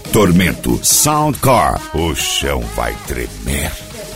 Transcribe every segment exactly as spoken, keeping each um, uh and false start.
Tormento Soundcore. O chão vai tremer.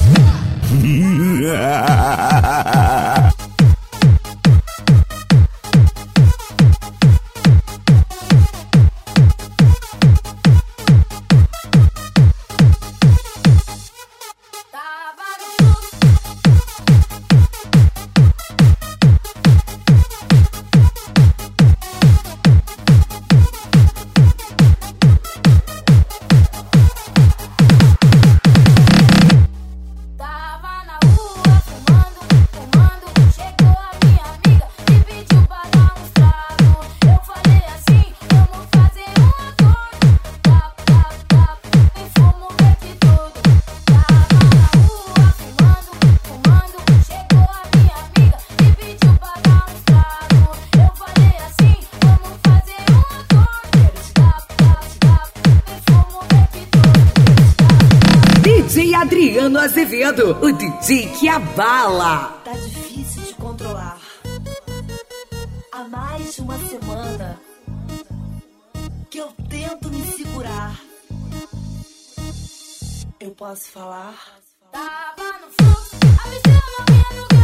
Adriano Azevedo, o D J que abala. Tá difícil de controlar. Há mais de uma semana que eu tento me segurar. Eu posso falar? Tava no fluxo, a visão não ia no